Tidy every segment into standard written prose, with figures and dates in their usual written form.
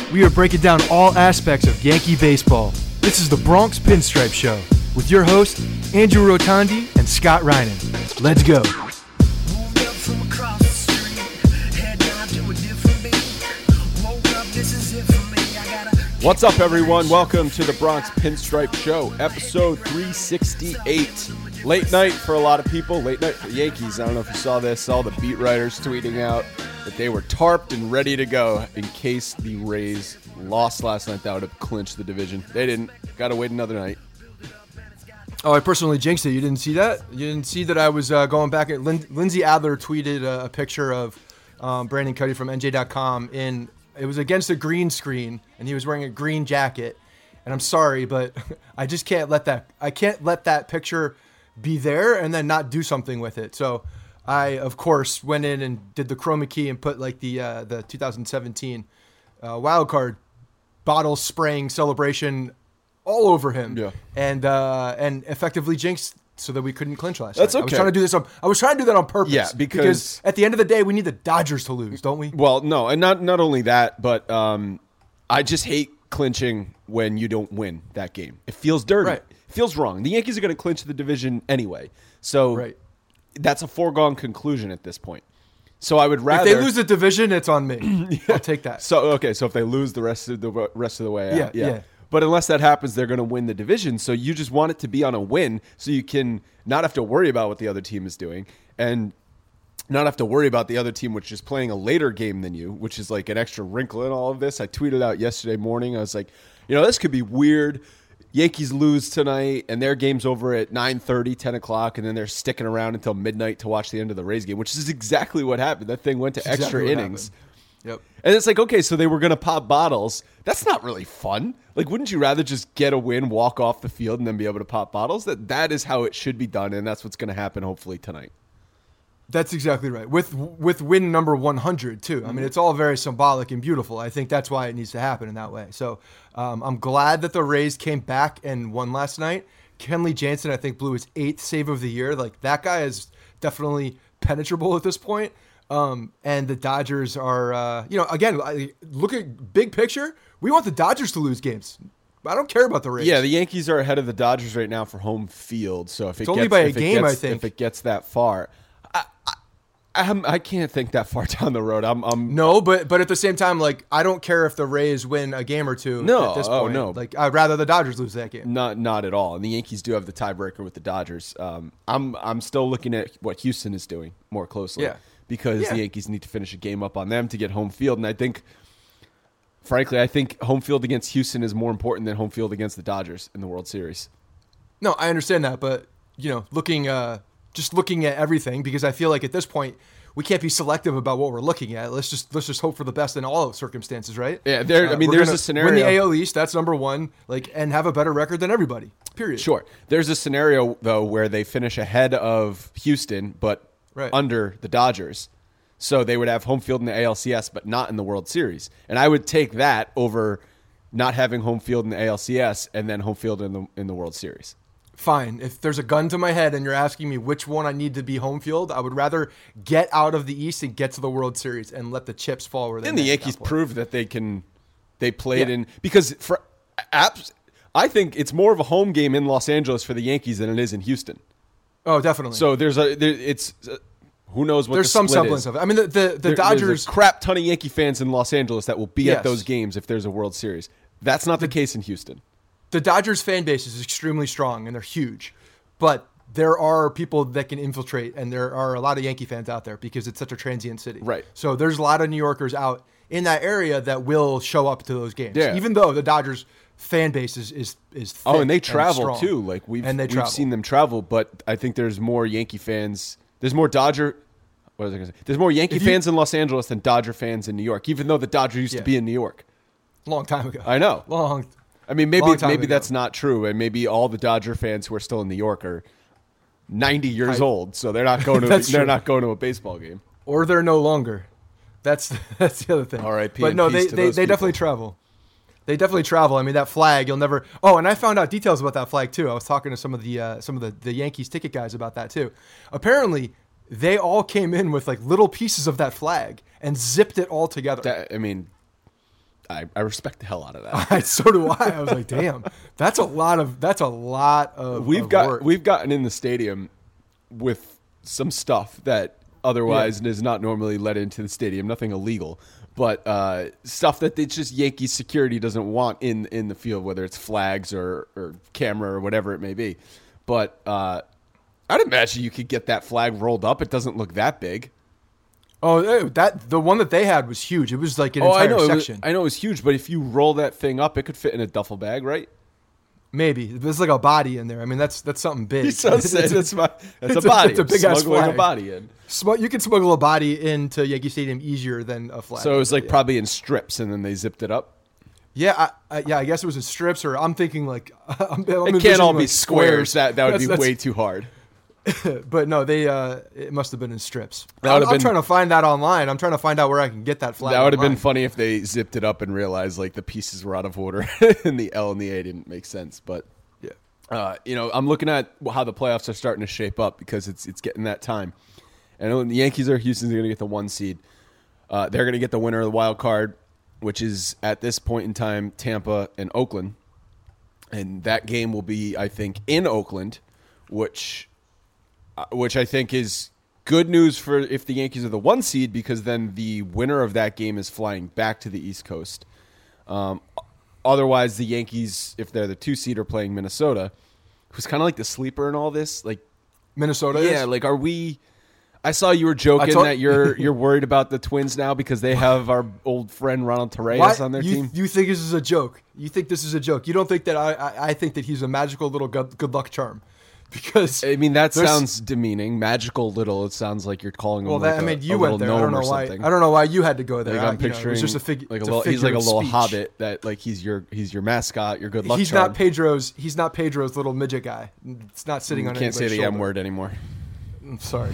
We are breaking down all aspects of Yankee baseball. This is the Bronx Pinstripe Show with your hosts, Andrew Rotondi and Scott Reinen. Let's go. What's up, everyone? Welcome to the Bronx Pinstripe Show, episode 368. Late night for a lot of people, late night for the Yankees. I don't know if you saw this, all the beat writers tweeting out that they were tarped and ready to go in case the Rays lost last night. That would have clinched the division. They didn't. Got to wait another night. Oh, I personally jinxed it. You didn't see that? You didn't see that I was going back at Lindsay Adler tweeted a picture of Brandon Cuddy from NJ.com in. It was against a green screen, and he was wearing a green jacket. And I'm sorry, but I just can't let that. I can't let that picture be there and then not do something with it. So I, of course, went in and did the chroma key and put like the 2017 wild card bottle spraying celebration all over him. Yeah. And effectively jinxed so that we couldn't clinch last night. Okay. I was trying to do this. I was trying to do that on purpose. Yeah, because at the end of the day, we need the Dodgers to lose, don't we? Well, no, and not only that, but I just hate clinching when you don't win that game. It feels dirty. Right. It feels wrong. The Yankees are going to clinch the division anyway, so that's a foregone conclusion at this point. So I would rather if they lose the division, it's on me. Yeah. I'll take that. So if they lose the rest of the way out, yeah. But unless that happens, they're going to win the division. So you just want it to be on a win so you can not have to worry about what the other team is doing and not have to worry about the other team, which is playing a later game than you, which is like an extra wrinkle in all of this. I tweeted out yesterday morning. I was like, this could be weird. Yankees lose tonight, and their game's over at 9:30, 10 o'clock, and then they're sticking around until midnight to watch the end of the Rays game, which is exactly what happened. That thing went to extra innings. Yep. And it's like, okay, so they were going to pop bottles. That's not really fun. Like, wouldn't you rather just get a win, walk off the field, and then be able to pop bottles? That is how it should be done, and that's what's going to happen hopefully tonight. That's exactly right. With win number 100, too. I mean, it's all very symbolic and beautiful. I think that's why it needs to happen in that way. So I'm glad that the Rays came back and won last night. Kenley Jansen, I think, blew his 8th save of the year. Like, that guy is definitely penetrable at this point. And the Dodgers are, again, look at big picture. We want the Dodgers to lose games. I don't care about the Rays. Yeah, the Yankees are ahead of the Dodgers right now for home field. So if it's only by a game, I think. If it gets that far, I can't think that far down the road. No, but at the same time, like, I don't care if the Rays win a game or two. No, at this point. No. Like, I'd rather the Dodgers lose that game. Not at all. And the Yankees do have the tiebreaker with the Dodgers. I'm still looking at what Houston is doing more closely. Yeah. Because the Yankees need to finish a game up on them to get home field. And I think, frankly, home field against Houston is more important than home field against the Dodgers in the World Series. No, I understand that. But, looking at everything, because I feel like at this point, we can't be selective about what we're looking at. Let's just hope for the best in all circumstances, right? Yeah, there's a scenario. Win the AL East, that's number one, and have a better record than everybody, period. Sure. There's a scenario, though, where they finish ahead of Houston, but under the Dodgers. So they would have home field in the ALCS, but not in the World Series. And I would take that over not having home field in the ALCS and then home field in the World Series. Fine. If there's a gun to my head and you're asking me which one I need to be home field, I would rather get out of the East and get to the World Series and let the chips fall where they may. And the Yankees proved that they played in, because I think it's more of a home game in Los Angeles for the Yankees than it is in Houston. Oh, definitely. So who knows what there's the some split semblance is. of it. I mean, the Dodgers. There's a crap ton of Yankee fans in Los Angeles that will be at those games if there's a World Series. That's not the case in Houston. The Dodgers fan base is extremely strong and they're huge, but there are people that can infiltrate, and there are a lot of Yankee fans out there because it's such a transient city. Right. So there's a lot of New Yorkers out in that area that will show up to those games, even though the Dodgers fan base is thick. Oh, and they travel and too. Like we've travel. seen them travel, but I think there's more Yankee fans. There's more Dodger. What was I going to say? There's more Yankee fans in Los Angeles than Dodger fans in New York, even though the Dodgers used to be in New York. Long time ago. I know. Maybe that's not true, and maybe all the Dodger fans who are still in New York are 90 years old, so they're not going to a baseball game, or they're no longer. That's the other thing. R.I.P. But no, they definitely travel. They definitely travel. I mean, that flag, you'll never. Oh, and I found out details about that flag too. I was talking to some of the Yankees ticket guys about that too. Apparently, they all came in with like little pieces of that flag and zipped it all together. I respect the hell out of that. So do I. I was like, damn, that's a lot of We've gotten in the stadium with some stuff that otherwise is not normally let into the stadium. Nothing illegal, but stuff that it's just Yankees security doesn't want in the field, whether it's flags or camera or whatever it may be. But I'd imagine you could get that flag rolled up. It doesn't look that big. Oh, the one that they had was huge. It was like an entire section. I know it was huge, but if you roll that thing up, it could fit in a duffel bag, right? Maybe there's like a body in there. I mean, that's something big. That's a body. It's a big ass flag. A body in. You can smuggle a body into Yankee Stadium easier than a flag. So it was like probably in strips, and then they zipped it up. Yeah, I guess it was in strips, or I'm thinking like it can't all be squares. That would be way too hard. But no, it must have been in strips. I'm trying to find that online. I'm trying to find out where I can get that flag. That would have been funny if they zipped it up and realized like the pieces were out of order and the L and the A didn't make sense. But yeah, I'm looking at how the playoffs are starting to shape up because it's getting that time. And when the Yankees or Houston's going to get the 1 seed, they're going to get the winner of the wild card, which is at this point in time Tampa and Oakland, and that game will be, I think, in Oakland, which I think is good news for if the Yankees are the 1 seed, because then the winner of that game is flying back to the East Coast. Otherwise, the Yankees, if they're the 2 seed, are playing Minnesota, who's kind of like the sleeper in all this. Like Minnesota, yeah. Like, are we? I saw you were joking that you're worried about the Twins now because they have our old friend Ronald Torreyes on their team. You think this is a joke? You think this is a joke? You don't think that I think that he's a magical little good luck charm? Because I mean that sounds demeaning. Magical little. It sounds like you're calling him. Well, you went there. I don't know why. I don't know why you had to go there. Like I'm picturing it's just a figure. He's like a little hobbit that like he's your mascot. Your good luck. He's charm. not Pedro's. He's not Pedro's little midget guy. It's not sitting on. Can't say the shoulder. M word anymore. I'm sorry.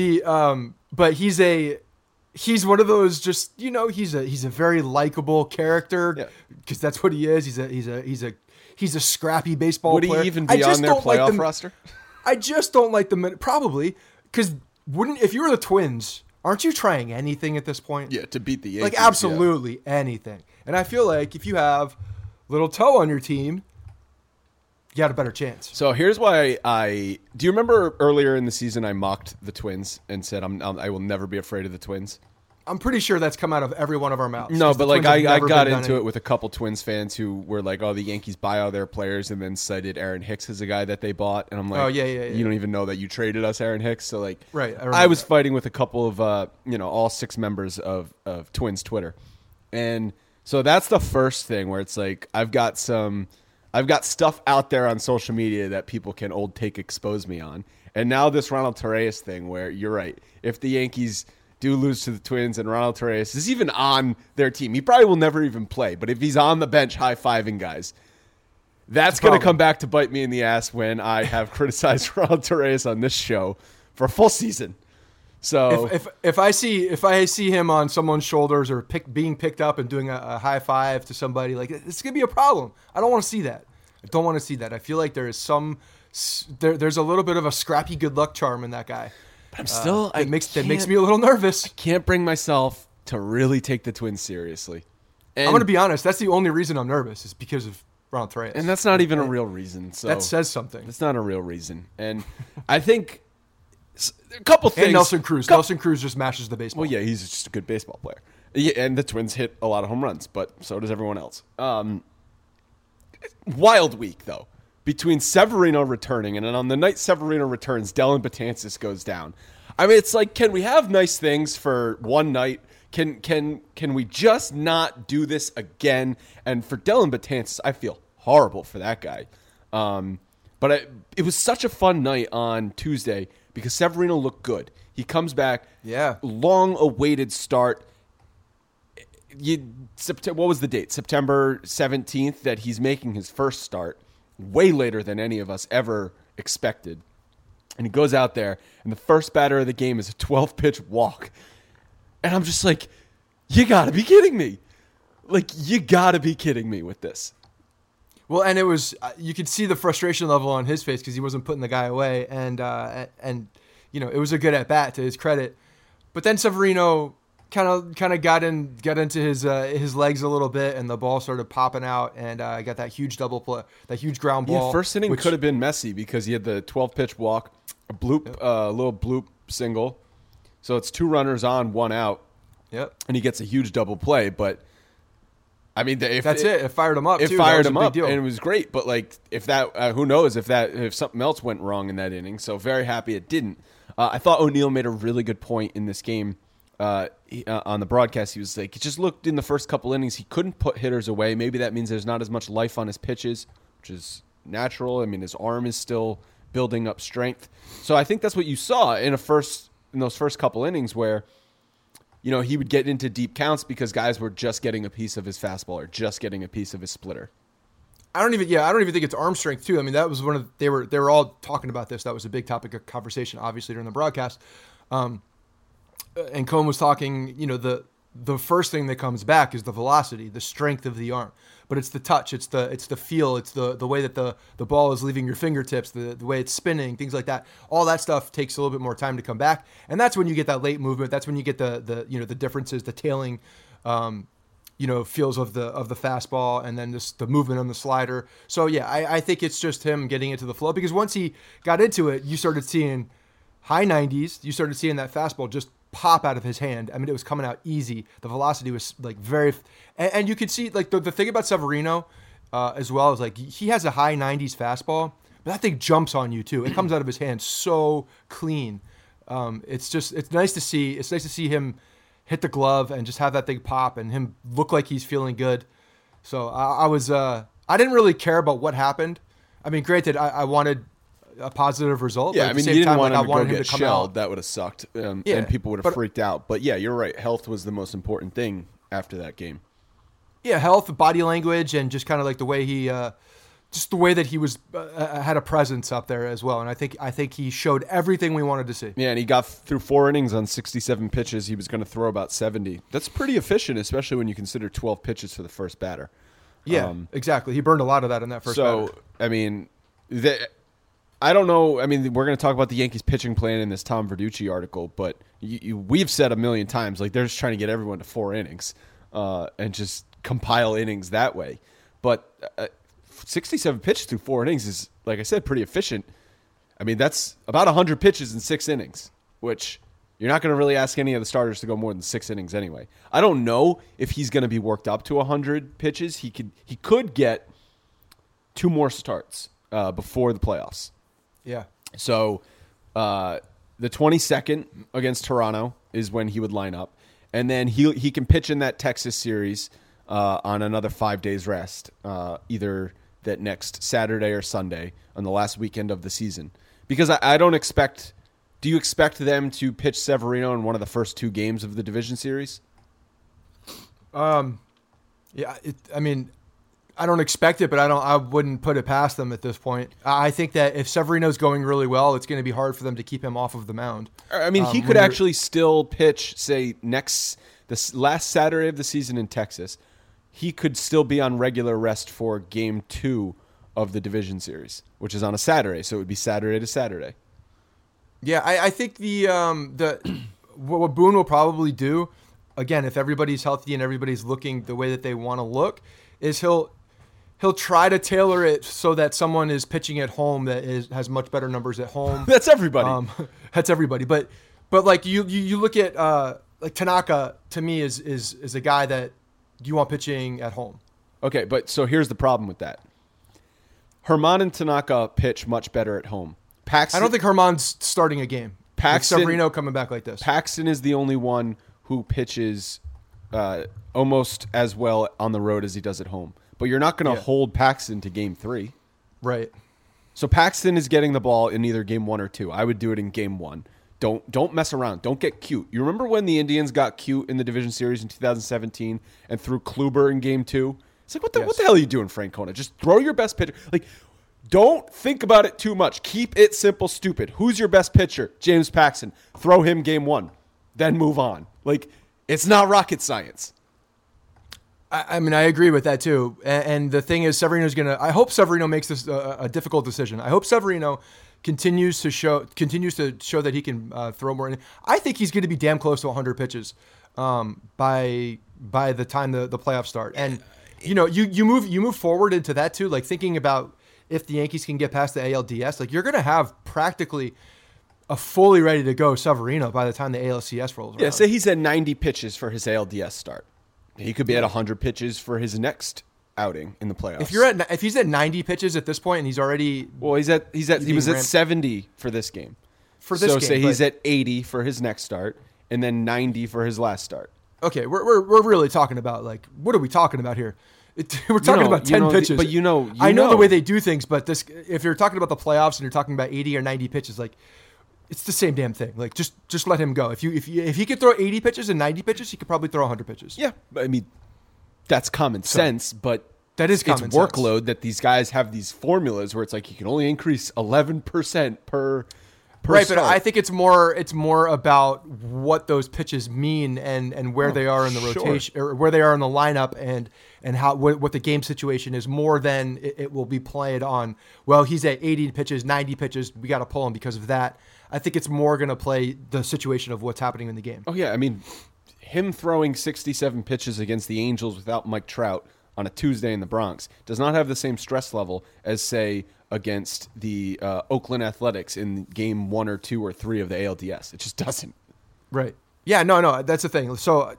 But he's one of those just he's a very likable character because that's what he is. He's a scrappy baseball player. Would he even be on their playoff roster? I just don't like the probably because if you were the Twins, aren't you trying anything at this point? Yeah, to beat the Yankees. Like absolutely anything. And I feel like if you have Little Toe on your team, you had a better chance. So here's why do you remember earlier in the season I mocked the Twins and said I will never be afraid of the Twins? I'm pretty sure that's come out of every one of our mouths. No, but like I got into it with a couple Twins fans who were like, "Oh, the Yankees buy all their players," and then cited Aaron Hicks as a guy that they bought, and I'm like, "Oh yeah. You don't even know that you traded us Aaron Hicks." So like, right? I was fighting with a couple of all 6 members of Twins Twitter, and so that's the first thing where it's like I've got stuff out there on social media that people can expose me on, and now this Ronald Torreyes thing where you're right, if the Yankees do lose to the Twins and Ronald Torreyes is even on their team, he probably will never even play. But if he's on the bench high-fiving guys, that's going to come back to bite me in the ass when I have criticized Ronald Torreyes on this show for a full season. So if I see him on someone's shoulders or being picked up and doing a high five to somebody, like it's going to be a problem. I don't want to see that. I feel like there is there's a little bit of a scrappy good luck charm in that guy. But I'm still. That makes me a little nervous. I can't bring myself to really take the Twins seriously. And I'm going to be honest. That's the only reason I'm nervous is because of Ronald Torreyes. And that's not even a real reason. So that says something. That's not a real reason. And I think a couple things. And Nelson Cruz. Nelson Cruz just mashes the baseball. Well, yeah, he's just a good baseball player. Yeah, and the Twins hit a lot of home runs, but so does everyone else. Wild week, though. Between Severino returning, and then on the night Severino returns, Dellin Betances goes down. I mean, it's like, can we have nice things for one night? Can we just not do this again? And for Dellin Betances, I feel horrible for that guy. But it was such a fun night on Tuesday because Severino looked good. He comes back. Yeah. Long-awaited start. What was the date? September 17th that he's making his first start. Way later than any of us ever expected. And he goes out there, and the first batter of the game is a 12-pitch walk. And I'm just like, you got to be kidding me. Like, you got to be kidding me with this. Well, and it was, you could see the frustration level on his face because he wasn't putting the guy away. And it was a good at-bat to his credit. But then Severino kind of got into his legs a little bit, and the ball started popping out, and I got that huge double play, that huge ground ball. Yeah, first inning could have been messy because he had the 12-pitch walk, a bloop, little bloop single. So it's 2 runners on, 1 out. Yep. And he gets a huge double play, but I mean, it fired him up. It fired him up, and it was great. But like, if that, who knows if something else went wrong in that inning? So very happy it didn't. I thought O'Neill made a really good point in this game. On the broadcast, he was like, he just looked in the first couple innings, he couldn't put hitters away. Maybe that means there's not as much life on his pitches, which is natural. I mean, his arm is still building up strength. So I think that's what you saw in those first couple innings where, you know, he would get into deep counts because guys were just getting a piece of his fastball or just getting a piece of his splitter. I don't even think it's arm strength too. I mean, that was they were all talking about this. That was a big topic of conversation, obviously, during the broadcast. And Cohn was talking, you know, the first thing that comes back is the velocity, the strength of the arm. But it's the touch, it's the feel, it's the way that the ball is leaving your fingertips, the way it's spinning, things like that. All that stuff takes a little bit more time to come back. And that's when you get that late movement. That's when you get the differences, the tailing feels of the fastball, and then the movement on the slider. So yeah, I think it's just him getting into the flow, because once he got into it, you started seeing high 90s. You started seeing that fastball just pop out of his hand. I mean, it was coming out easy. The velocity was like and you could see like the thing about Severino as well is like he has a high 90s fastball, but that thing jumps on you too. It comes out of his hand so clean. It's nice to see. It's nice to see him hit the glove and just have that thing pop and him look like he's feeling good. So I didn't really care about what happened. I mean, granted, I wanted a positive result. Yeah, but I mean, you didn't want him to get shelled. That would have sucked, and people would have freaked out. But yeah, you're right. Health was the most important thing after that game. Yeah, health, body language, and just kind of like the way he, just the way that he was had a presence up there as well. And I think he showed everything we wanted to see. Yeah, and he got through 4 innings on 67 pitches. He was going to throw about 70. That's pretty efficient, especially when you consider 12 pitches for the first batter. Yeah, exactly. He burned a lot of that in that first batter. So, I mean, I don't know. I mean, we're going to talk about the Yankees pitching plan in this Tom Verducci article, but we've said a million times, like, they're just trying to get everyone to 4 innings and just compile innings that way. But 67 pitches through 4 innings is, like I said, pretty efficient. I mean, that's about 100 pitches in 6 innings, which you're not going to really ask any of the starters to go more than 6 innings anyway. I don't know if he's going to be worked up to 100 pitches. He could get 2 more starts before the playoffs. Yeah. So the 22nd against Toronto is when he would line up. And then he can pitch in that Texas series on another 5 days rest, either that next Saturday or Sunday on the last weekend of the season. Because I don't expect – do you expect them to pitch Severino in one of the first 2 games of the division series? Yeah, I mean – I don't expect it, but I wouldn't put it past them at this point. I think that if Severino's going really well, it's going to be hard for them to keep him off of the mound. I mean, he could actually still pitch, say, this last Saturday of the season in Texas. He could still be on regular rest for Game 2 of the division series, which is on a Saturday, so it would be Saturday to Saturday. Yeah, I think what Boone will probably do, again, if everybody's healthy and everybody's looking the way that they want to look, is he'll try to tailor it so that someone is pitching at home that has much better numbers at home. That's everybody. That's everybody. But like you look at like Tanaka, to me is a guy that you want pitching at home. Okay, but so here's the problem with that. Herman and Tanaka pitch much better at home. Paxton, I don't think Herman's starting a game. Paxton, with Severino coming back like this. Paxton is the only one who pitches almost as well on the road as he does at home. But you're not going to hold Paxton to Game 3. Right. So Paxton is getting the ball in either Game 1 or 2. I would do it in Game 1. Don't mess around. Don't get cute. You remember when the Indians got cute in the division series in 2017 and threw Kluber in Game 2? It's like, what the hell are you doing, Francona? Just throw your best pitcher. Like, don't think about it too much. Keep it simple, stupid. Who's your best pitcher? James Paxton. Throw him Game 1. Then move on. Like, it's not rocket science. I mean, I agree with that too. And the thing is, Severino's I hope Severino makes this a difficult decision. I hope Severino continues to show that he can throw more. I think he's going to be damn close to 100 pitches. by the time the playoffs start. And you move forward into that too, like thinking about if the Yankees can get past the ALDS, like you're going to have practically a fully ready to go Severino by the time the ALCS rolls around. Yeah, say he's at 90 pitches for his ALDS start. He could be at 100 pitches for his next outing in the playoffs. If he's at 90 pitches at this point and he's already he was at 70 for this game. So say he's at 80 for his next start and then 90 for his last start. Okay, we're really talking about, like, what are we talking about here? We're talking about 10 pitches. But I know the way they do things, but if you're talking about the playoffs and you're talking about 80 or 90 pitches, like, it's the same damn thing. Like, just let him go. If he could throw 80 pitches and 90 pitches, he could probably throw 100 pitches. Yeah, I mean, that's common sense, but that is common sense. Workload that these guys have these formulas where it's like you can only increase 11% per right, start. But I think it's more about what those pitches mean and where they are in the rotation or where they are in the lineup and how what the game situation is more than it will be played on. Well, he's at 80 pitches, 90 pitches. We got to pull him because of that. I think it's more going to play the situation of what's happening in the game. Oh yeah, I mean, him throwing 67 pitches against the Angels without Mike Trout on a Tuesday in the Bronx does not have the same stress level as, say, against the Oakland Athletics in game 1 or 2 or 3 of the ALDS. It just doesn't. Right. Yeah, no, that's the thing. So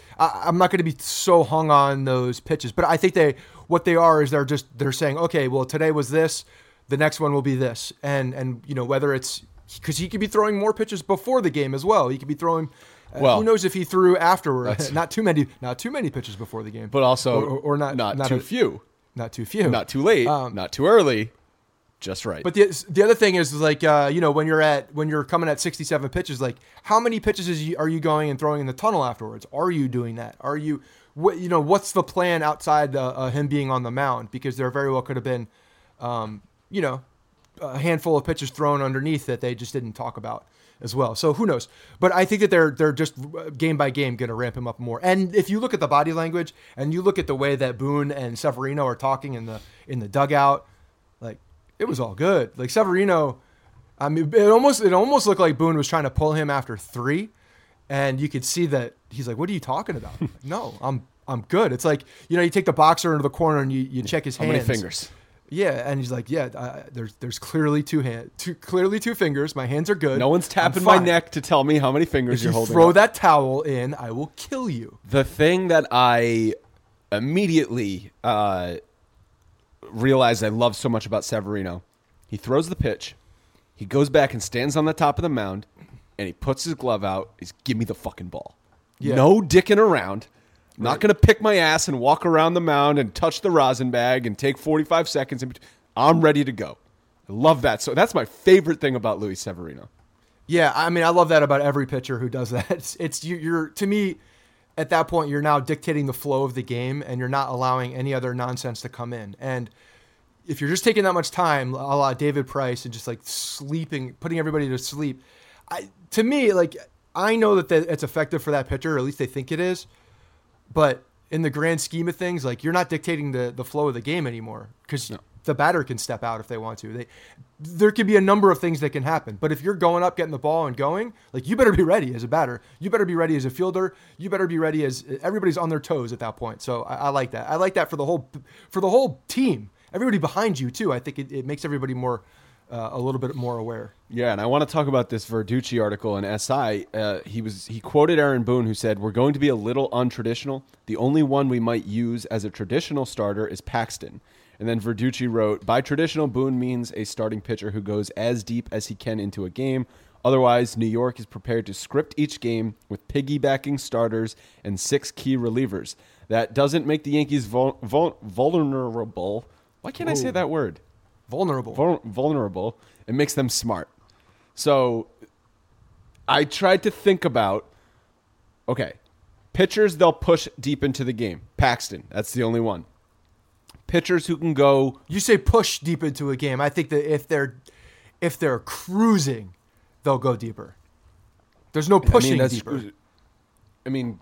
I'm not going to be so hung on those pitches, but I think what they are is they're saying, okay, well, today was this, the next one will be this. And whether it's because he could be throwing more pitches before the game as well. He could be throwing who knows if he threw afterward. Not too many pitches before the game. But also or not too few. Not too few. Not too late, not too early. Just right. But the other thing is like when you're coming at 67 pitches, like how many pitches are you going and throwing in the tunnel afterwards? Are you doing that? Are you what's the plan outside him being on the mound? Because there very well could have been a handful of pitches thrown underneath that they just didn't talk about as well. So who knows? But I think that they're just game by game going to ramp him up more. And if you look at the body language and you look at the way that Boone and Severino are talking in the dugout, like it was all good. Like Severino, I mean, it almost looked like Boone was trying to pull him after 3, and you could see that he's like, "What are you talking about?" No, I'm good. It's like you take the boxer into the corner and you check his hands. How many fingers? Yeah, and he's like, there's clearly two fingers. My hands are good. No one's tapping my neck to tell me how many fingers you're holding. Throw that towel in, I will kill you. The thing that I immediately realized I love so much about Severino, he throws the pitch, he goes back and stands on the top of the mound, and he puts his glove out. He's give me the fucking ball. Yeah. No dicking around. Not going to pick my ass and walk around the mound and touch the rosin bag and take 45 seconds. I'm ready to go. I love that. So that's my favorite thing about Luis Severino. Yeah, I mean, I love that about every pitcher who does that. It's you're to me, at that point, you're now dictating the flow of the game and you're not allowing any other nonsense to come in. And if you're just taking that much time, a la David Price, and just like sleeping, putting everybody to sleep, to me, like I know that it's effective for that pitcher, or at least they think it is. But in the grand scheme of things, like you're not dictating the flow of the game anymore because the batter can step out if they want to. There could be a number of things that can happen. But if you're going up, getting the ball and going, like you better be ready as a batter. You better be ready as a fielder. You better be ready as everybody's on their toes at that point. So I like that. I like that for the whole team. Everybody behind you too. I think it makes everybody more a little bit more aware. Yeah, and I want to talk about this Verducci article in SI. He quoted Aaron Boone, who said, "We're going to be a little untraditional. The only one we might use as a traditional starter is Paxton." And then Verducci wrote, "By traditional, Boone means a starting pitcher who goes as deep as he can into a game. Otherwise, New York is prepared to script each game with piggybacking starters and 6 key relievers. That doesn't make the Yankees vulnerable." Why can't I say that word? Vulnerable. It makes them smart. So I tried to think about, okay, pitchers they'll push deep into the game. Paxton, that's the only one. Pitchers who can go. You say push deep into a game. I think that if they're cruising, they'll go deeper. There's no pushing deeper. I mean.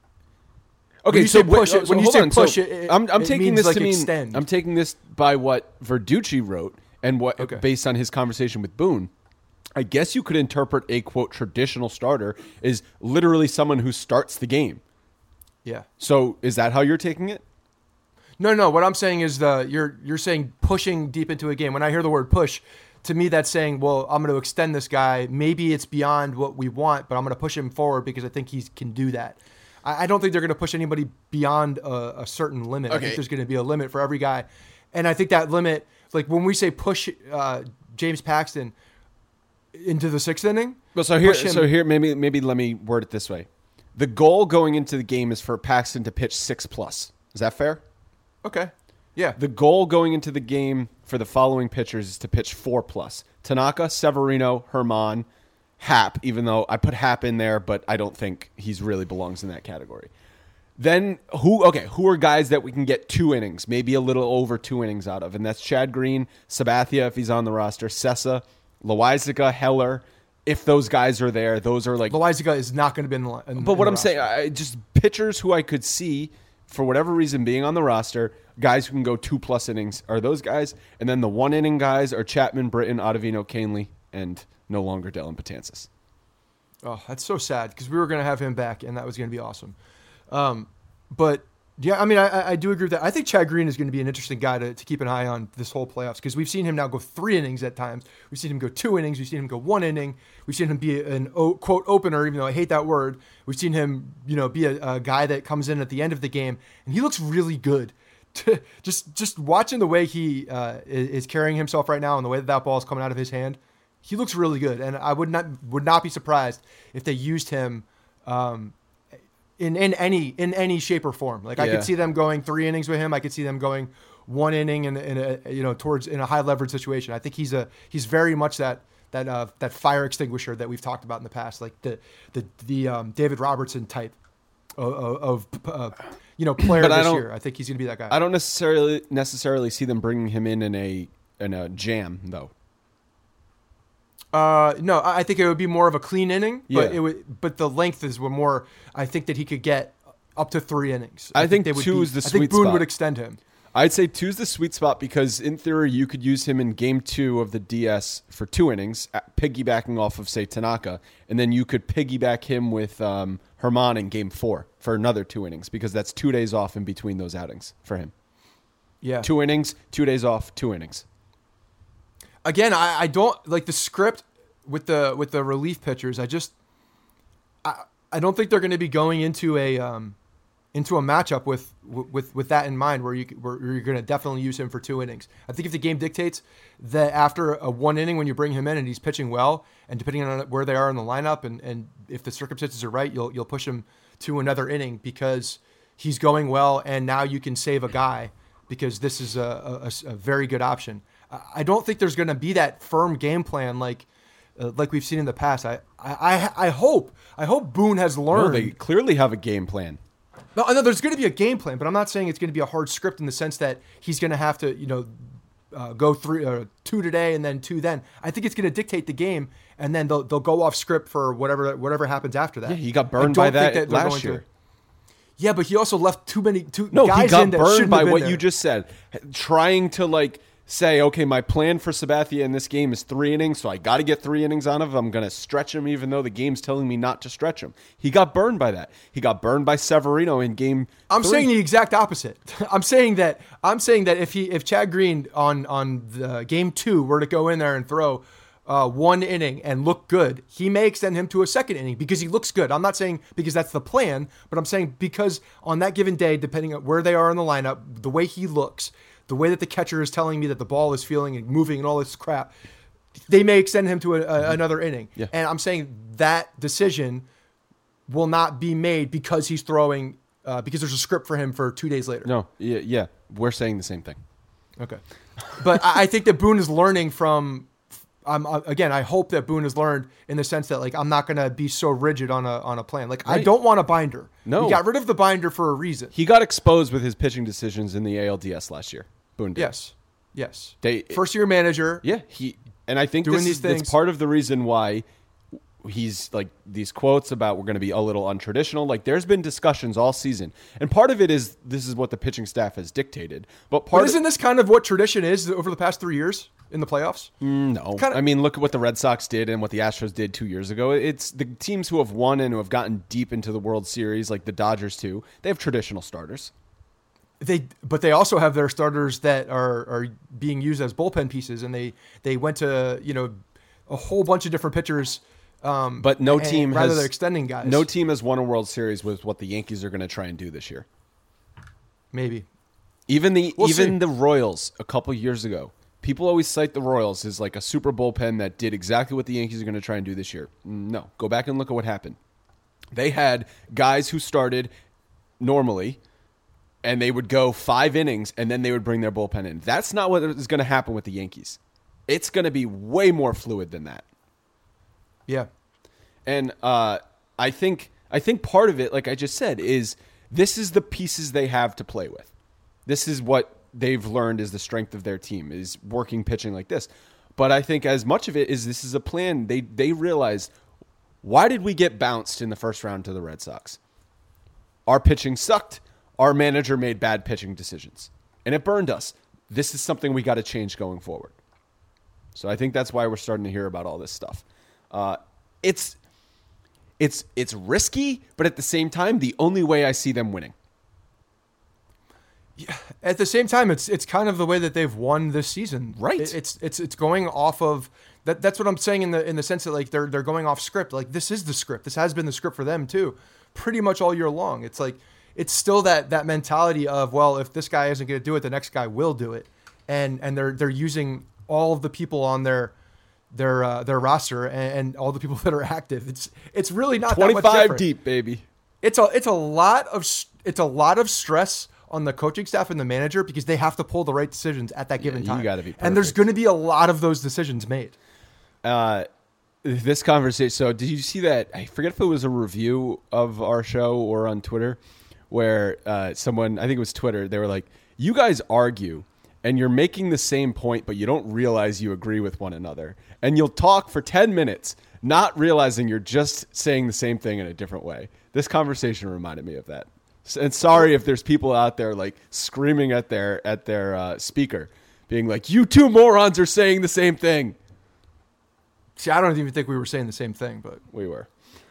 Okay, so when you say push, I'm taking this like to mean extend. I'm taking this by what Verducci wrote and what based on his conversation with Boone. I guess you could interpret a, quote, traditional starter is literally someone who starts the game. Yeah. So is that how you're taking it? No. What I'm saying is you're saying pushing deep into a game. When I hear the word push, to me that's saying, well, I'm going to extend this guy. Maybe it's beyond what we want, but I'm going to push him forward because I think he can do that. I don't think they're going to push anybody beyond a certain limit. Okay. I think there's going to be a limit for every guy. And I think that limit, like when we say push James Paxton into the sixth inning. Well, so here, maybe let me word it this way. The goal going into the game is for Paxton to pitch 6+. Is that fair? Okay. Yeah. The goal going into the game for the following pitchers is to pitch 4+. Tanaka, Severino, Herman, Happ, even though I put Happ in there, but I don't think he's really belongs in that category. Then who are guys that we can get 2 innings, maybe a little over 2 innings out of? And that's Chad Green, Sabathia if he's on the roster, Sessa, Loaisiga, Heller. If those guys are there, those are like... Loaisiga is not going to be in the But what I'm saying, just pitchers who I could see, for whatever reason, being on the roster, guys who can go 2+ innings are those guys. And then the 1-inning guys are Chapman, Britton, Ottavino, Canely, and no longer Dellin Betances. Oh, that's so sad because we were going to have him back, and that was going to be awesome. But yeah, I mean, I do agree with that. I think Chad Green is going to be an interesting guy to keep an eye on this whole playoffs because we've seen him now go 3 innings at times. We've seen him go 2 innings. We've seen him go 1 inning. We've seen him be an quote opener, even though I hate that word. We've seen him, be a guy that comes in at the end of the game, and he looks really good. just watching the way he is carrying himself right now and the way that ball is coming out of his hand, he looks really good. And I would not be surprised if they used him. In any shape or form. Like I could see them going 3 innings with him. I could see them going 1 inning in a high leverage situation. I think he's very much that fire extinguisher that we've talked about in the past, like the David Robertson type of player this year. I think he's going to be that guy. I don't necessarily see them bringing him in a jam though. No, I think it would be more of a clean inning, but the length is more. I think that he could get up to 3 innings. I think 2 is the sweet spot. I think Boone would extend him. I'd say 2 is the sweet spot because in theory you could use him in game 2 of the DS for 2 innings, piggybacking off of say Tanaka, and then you could piggyback him with Herman in game 4 for another 2 innings because that's 2 days off in between those outings for him. Yeah, 2 innings, 2 days off, 2 innings. Again, I don't like the script with the relief pitchers. I don't think they're going to be going into a matchup with that in mind, where you're going to definitely use him for 2 innings. I think if the game dictates that after a 1 inning, when you bring him in and he's pitching well, and depending on where they are in the lineup, and if the circumstances are right, you'll push him to another inning because he's going well, and now you can save a guy because this is a very good option. I don't think there's going to be that firm game plan like we've seen in the past. I hope Boone has learned. No, they clearly have a game plan. No, there's going to be a game plan, but I'm not saying it's going to be a hard script in the sense that he's going to have to, go 2 today and then 2 then. I think it's going to dictate the game, and then they'll go off script for whatever happens after that. Yeah, he got burned by that last year. Yeah, but he also left too many guys in that No, he got burned by what there. you just said. Trying to say, okay, my plan for Sabathia in this game is 3 innings, so I got to get 3 innings on him. I'm going to stretch him even though the game's telling me not to stretch him. He got burned by that. He got burned by Severino in game 3. I'm saying the exact opposite. I'm saying that if Chad Green on the game 2 were to go in there and throw 1 inning and look good, he may extend him to a 2nd inning because he looks good. I'm not saying because that's the plan, but I'm saying because on that given day, depending on where they are in the lineup, the way he looks, the way that the catcher is telling me that the ball is feeling and moving and all this crap, they may extend him to another inning. Yeah. And I'm saying that decision will not be made because he's throwing, because there's a script for him for 2 days later. No, yeah, we're saying the same thing. Okay. But I think that Boone is learning from, again, I hope that Boone has learned in the sense that, I'm not going to be so rigid on a plan. Right. I don't want a binder. No. We got rid of the binder for a reason. He got exposed with his pitching decisions in the ALDS last year. Boone did. Yes. First-year manager. Yeah, and I think that's part of the reason why he's like these quotes about we're going to be a little untraditional. Like there's been discussions all season, and part of it is this is what the pitching staff has dictated. But isn't this kind of what tradition is over the past 3 years in the playoffs? No, I mean look at what the Red Sox did and what the Astros did 2 years ago. It's the teams who have won and who have gotten deep into the World Series, like the Dodgers too. They have traditional starters. But they also have their starters that are being used as bullpen pieces, and they went to a whole bunch of different pitchers. But no team rather has than extending guys. No team has won a World Series with what the Yankees are going to try and do this year. Maybe even the see. Royals a couple years ago. People always cite the Royals as like a super bullpen that did exactly what the Yankees are going to try and do this year. No, go back and look at what happened. They had guys who started normally, and they would go 5 innings, and then they would bring their bullpen in. That's not what is going to happen with the Yankees. It's going to be way more fluid than that. Yeah. And I think part of it, like I just said, is this is the pieces they have to play with. This is what they've learned is the strength of their team, is working pitching like this. But I think as much of it is this is a plan. They realized, why did we get bounced in the first round to the Red Sox? Our pitching sucked. Our manager made bad pitching decisions, and it burned us. This is something we got to change going forward. So I think that's why we're starting to hear about all this stuff. It's risky, but at the same time, the only way I see them winning. Yeah, at the same time, it's kind of the way that they've won this season. Right. It's going off of that. That's what I'm saying in the sense that like they're going off script. Like this is the script. This has been the script for them too, pretty much all year long. It's like it's still that mentality of, well, if this guy isn't going to do it, the next guy will do it, and they're using all of the people on their roster and all the people that are active. It's really not 25 that much different. deep, baby. It's a lot of stress on the coaching staff and the manager because they have to pull the right decisions at that given time. You got to be perfect. And there's going to be a lot of those decisions made. This conversation. So did you see that? I forget if it was a review of our show or on Twitter where someone, I think it was Twitter, they were like, you guys argue and you're making the same point, but you don't realize you agree with one another. And you'll talk for 10 minutes, not realizing you're just saying the same thing in a different way. This conversation reminded me of that. And sorry if there's people out there like screaming at their speaker, being like, you two morons are saying the same thing. See, I don't even think we were saying the same thing, but we were.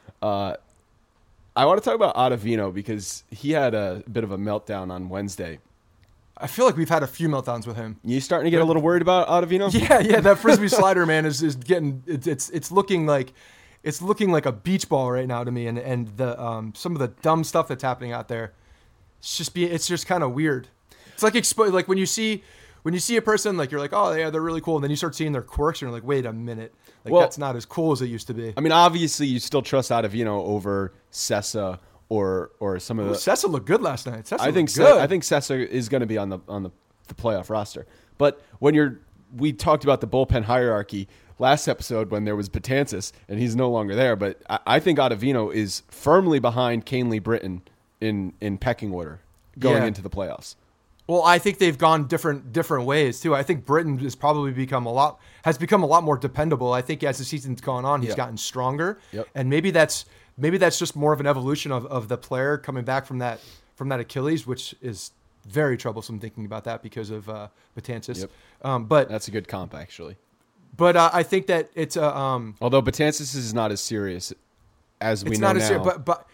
I want to talk about Ottavino because he had a bit of a meltdown on Wednesday. I feel like we've had a few meltdowns with him. You starting to get a little worried about Ottavino? Yeah, that frisbee slider, man, is getting it's looking like a beach ball right now to me, and the some of the dumb stuff that's happening out there. It's just kind of weird. It's like like when you see a person, like you're like, oh yeah, they're really cool, and then you start seeing their quirks, and you're like, wait a minute, like that's not as cool as it used to be. I mean, obviously, you still trust Ottavino over Sessa or some of the. Sessa looked good last night. I think Sessa is going to be on the playoff roster. But we talked about the bullpen hierarchy last episode when there was Betances, and he's no longer there. But I think Ottavino is firmly behind Canely Britton in pecking order going into the playoffs. Well, I think they've gone different ways too. I think Britton has probably become a lot more dependable. I think as the season's gone on, he's gotten stronger, and maybe that's just more of an evolution of the player coming back from that Achilles, which is very troublesome thinking about that because of Betances. But that's a good comp actually. But I think that it's although Betances is not as serious as we know now. Serious, but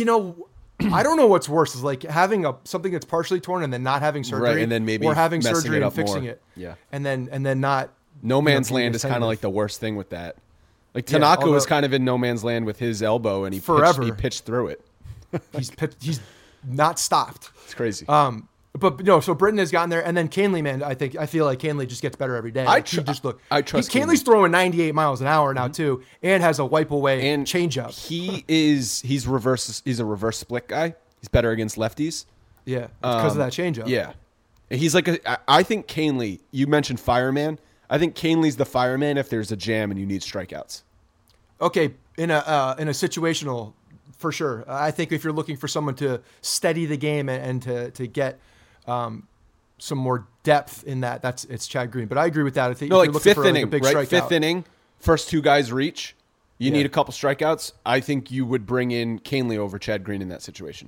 I don't know what's worse is like having something that's partially torn and then not having surgery, right, and then maybe or having surgery and fixing more. it, yeah, and then not. No man's land is kind of like the worst thing with that. Like Tanaka was kind of in no man's land with his elbow, and he pitched through it. He's not stopped. It's crazy. So Britton has gotten there, and then Canely, man, I feel like Canely just gets better every day. I trust Canely's throwing 98 miles an hour now too, and has a wipe away and changeup. He's a reverse split guy. He's better against lefties. Yeah, because of that changeup. Yeah, he's like I think Canely. You mentioned fireman. I think Canely's the fireman if there's a jam and you need strikeouts. Okay, in a situational, for sure. I think if you're looking for someone to steady the game and to get some more depth in that, it's Chad Green. But I agree with that. I think you're looking fifth for inning, like a big strikeout. Fifth inning, first two guys reach. You need a couple strikeouts. I think you would bring in Canely over Chad Green in that situation.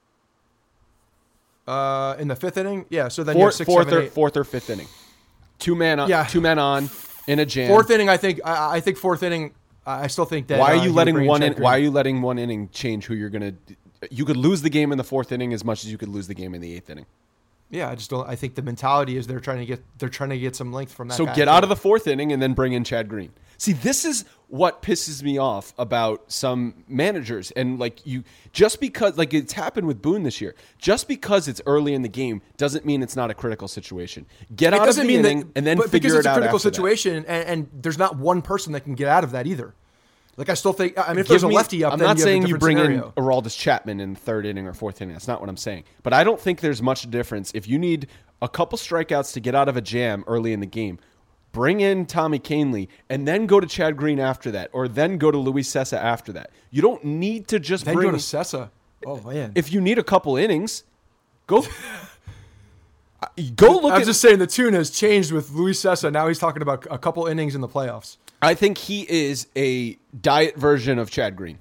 In the fifth inning, yeah. So then you're fourth or fifth inning. Two men on in a jam. Fourth inning, I think fourth inning. I still think that. Why are you letting one inning change who you're gonna? You could lose the game in the fourth inning as much as you could lose the game in the eighth inning. Yeah, I just don't. I think the mentality is they're trying to get some length from that. So get out of the fourth inning and then bring in Chad Green. See, this is what pisses me off about some managers, and just because it's happened with Boone this year, just because it's early in the game doesn't mean it's not a critical situation. Get out of the inning and then figure it out. Because it's a critical situation, and there's not one person that can get out of that either. I still think. I mean, if there's a lefty up, I'm then not saying you bring scenario. in Aroldis Chapman in the third inning or fourth inning. That's not what I'm saying. But I don't think there's much difference if you need a couple strikeouts to get out of a jam early in the game. Bring in Tommy Canely and then go to Chad Green after that, or then go to Luis Cessa after that. You don't need to just then go to Cessa. Oh man! If you need a couple innings, go. Go look. I was just saying the tune has changed with Luis Cessa. Now he's talking about a couple innings in the playoffs. I think he is a diet version of Chad Green.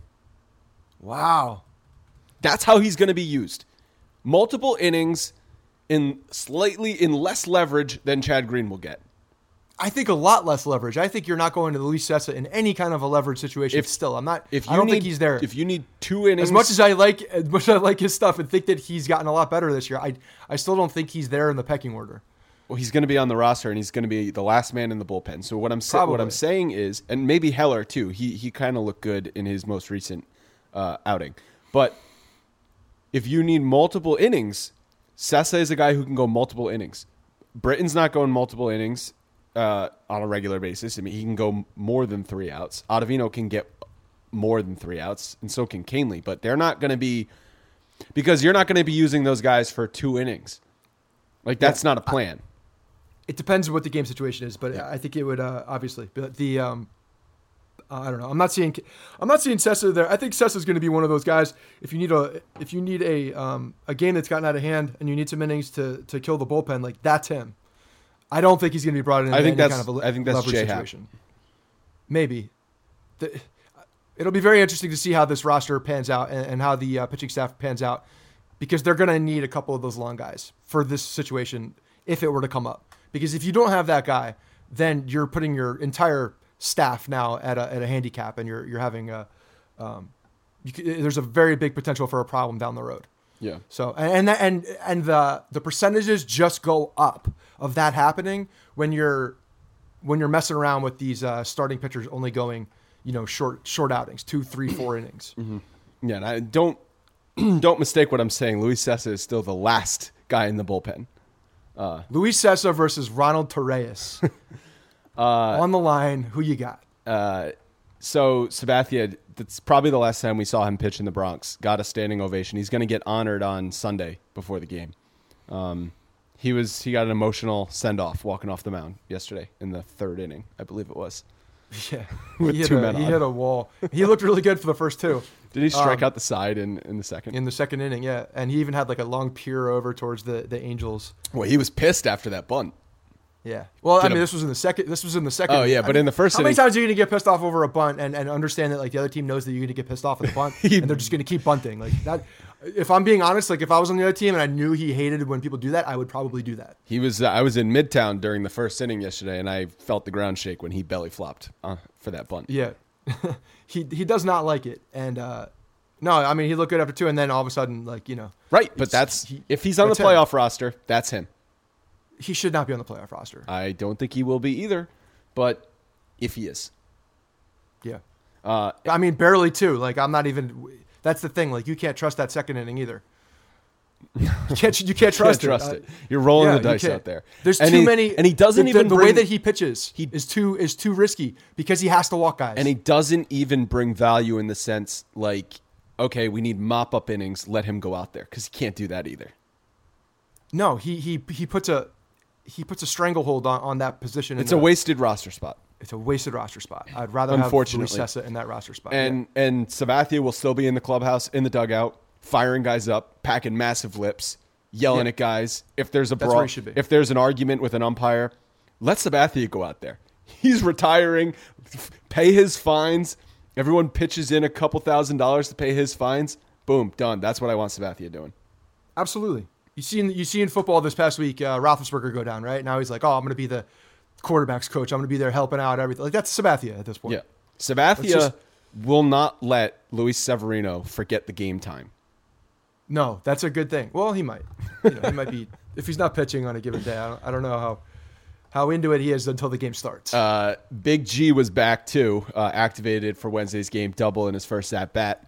Wow. That's how he's going to be used. Multiple innings in less leverage than Chad Green will get. I think a lot less leverage. I think you're not going to Luis Cessa in any kind of a leverage situation. I don't think he's there. If you need 2 innings, as much as I like his stuff and think that he's gotten a lot better this year, I still don't think he's there in the pecking order. Well, he's going to be on the roster and he's going to be the last man in the bullpen. So what I'm saying is, and maybe Heller too. He kind of looked good in his most recent outing. But if you need multiple innings, Cessa is a guy who can go multiple innings. Britton's not going multiple innings on a regular basis. I mean, he can go more than 3 outs. Ottavino can get more than 3 outs, and so can Canely. But they're not going to be, because you're not going to be using those guys for 2 innings. That's not a plan. It depends on what the game situation is, but I think it would obviously. But I don't know. I'm not seeing Cessa there. I think Cessa's going to be one of those guys. If you need a game that's gotten out of hand and you need some innings to kill the bullpen, that's him. I don't think he's going to be brought in. I think that's J-Hap. Maybe. It'll be very interesting to see how this roster pans out and how the pitching staff pans out, because they're going to need a couple of those long guys for this situation if it were to come up. Because if you don't have that guy, then you're putting your entire staff now at a handicap, and you're having there's a very big potential for a problem down the road. Yeah. So and the percentages just go up of that happening when you're messing around with these starting pitchers only going short outings, 2, 3, 4 innings. Mm-hmm. Yeah, and I don't mistake what I'm saying. Luis Cessa is still the last guy in the bullpen. Luis Cessa versus Ronald Torreyes. On the line, who you got? So Sabathia, that's probably the last time we saw him pitch in the Bronx. Got a standing ovation. He's going to get honored on Sunday before the game. He got an emotional send-off walking off the mound yesterday in the 3rd inning, I believe it was. Yeah, with 2 men on. He hit a wall. He looked really good for the first 2. Did he strike out the side in the second? In the second inning, yeah. And he even had a long peer over towards the Angels. Well, he was pissed after that bunt. Yeah. Well, this was in the second. Oh yeah, but in the first how inning, many times are you going to get pissed off over a bunt and understand that the other team knows that you're going to get pissed off at the bunt and they're just going to keep bunting that? If I'm being honest, if I was on the other team and I knew he hated when people do that, I would probably do that. I was in Midtown during the first inning yesterday, and I felt the ground shake when he belly flopped for that bunt. Yeah, he does not like it, and no, I mean he looked good after 2, and then all of a sudden right. But if he's on the playoff roster, that's him. He should not be on the playoff roster. I don't think he will be either, but if he is. Yeah. I mean, barely too. I'm not even. That's the thing. You can't trust that second inning either. You can't trust it. You're rolling the dice out there. There's too many, and he doesn't even the way that he pitches is too risky because he has to walk guys. And he doesn't even bring value in the sense okay, we need mop up innings. Let him go out there because he can't do that either. No, he puts a stranglehold on that position. It's a wasted roster spot. It's a wasted roster spot. I'd rather have Luis Cessa in that roster spot. And Sabathia will still be in the clubhouse, in the dugout, firing guys up, packing massive lips, yelling at guys. If there's a brawl, if there's an argument with an umpire, let Sabathia go out there. He's retiring. Pay his fines. Everyone pitches in a couple $1,000s to pay his fines. Boom, done. That's what I want Sabathia doing. Absolutely. You see in football this past week, Roethlisberger go down, right? Now he's like, oh, I'm going to be the quarterback's coach. I'm going to be there helping out everything. Like, that's Sabathia at this point. Yeah. Sabathia will not let Luis Severino forget the game time. No, that's a good thing. Well, he might. He might be, if he's not pitching on a given day. I don't know how into it he is until the game starts. Big G was back too, activated for Wednesday's game, double in his first at bat.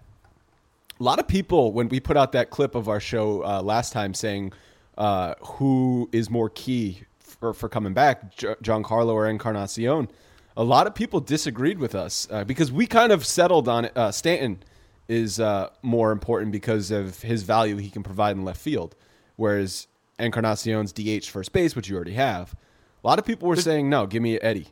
A lot of people, when we put out that clip of our show last time saying who is more key for coming back, Giancarlo or Encarnacion, a lot of people disagreed with us because we kind of settled on it. Stanton is more important because of his value he can provide in left field, whereas Encarnacion's DH first base, which you already have. A lot of people were saying, no, give me Eddie.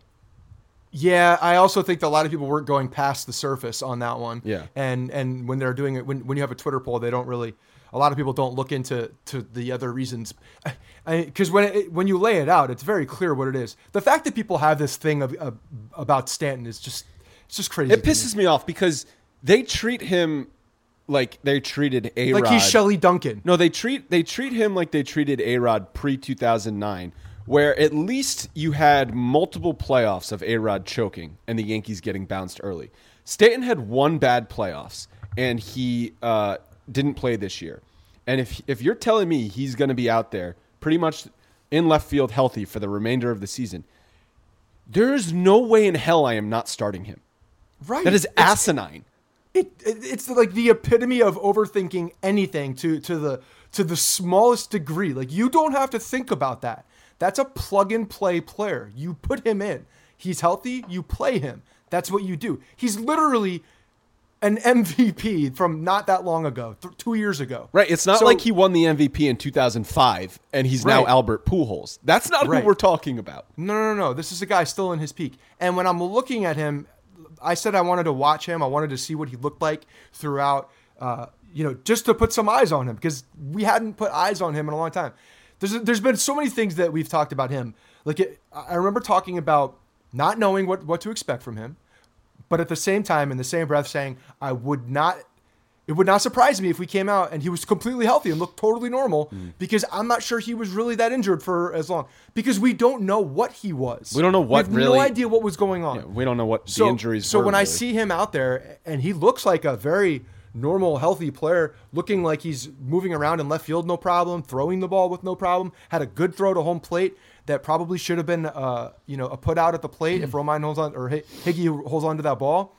Yeah, I also think that a lot of people weren't going past the surface on that one. Yeah. And when they're doing it, when you have a Twitter poll, they don't really, a lot of people don't look into the other reasons. Because when you lay it out, it's very clear what it is. The fact that people have this thing about Stanton is just crazy. It pisses me off because they treat him like they treated A-Rod. Like he's Shelley Duncan. No, they treat him like they treated A-Rod pre-2009. Where at least you had multiple playoffs of A-Rod choking and the Yankees getting bounced early. Stanton had one bad playoffs, and he didn't play this year. And if you're telling me he's going to be out there pretty much in left field healthy for the remainder of the season, there's no way in hell I am not starting him. Right. That is asinine. It's like the epitome of overthinking anything to the smallest degree. Like, you don't have to think about that. That's a plug-and-play player. You put him in. He's healthy, you play him. That's what you do. He's literally an MVP from not that long ago, 2 years ago. Right. It's not like he won the MVP in 2005 and he's now Albert Pujols. That's not who we're talking about. No. This is a guy still in his peak. And when I'm looking at him, I said I wanted to watch him. I wanted to see what he looked like throughout, just to put some eyes on him because we hadn't put eyes on him in a long time. There's been so many things that we've talked about him. I remember talking about not knowing what to expect from him, but at the same time, in the same breath, saying it would not surprise me if we came out and he was completely healthy and looked totally normal because I'm not sure he was really that injured for as long because we don't know what he was. We don't know what we have no idea what was going on. Yeah, we don't know what the injuries were. So when I see him out there and he looks like a very normal, healthy player, looking like he's moving around in left field, no problem, throwing the ball with no problem, had a good throw to home plate that probably should have been, a put out at the plate if Romine holds on or Higgy holds on to that ball.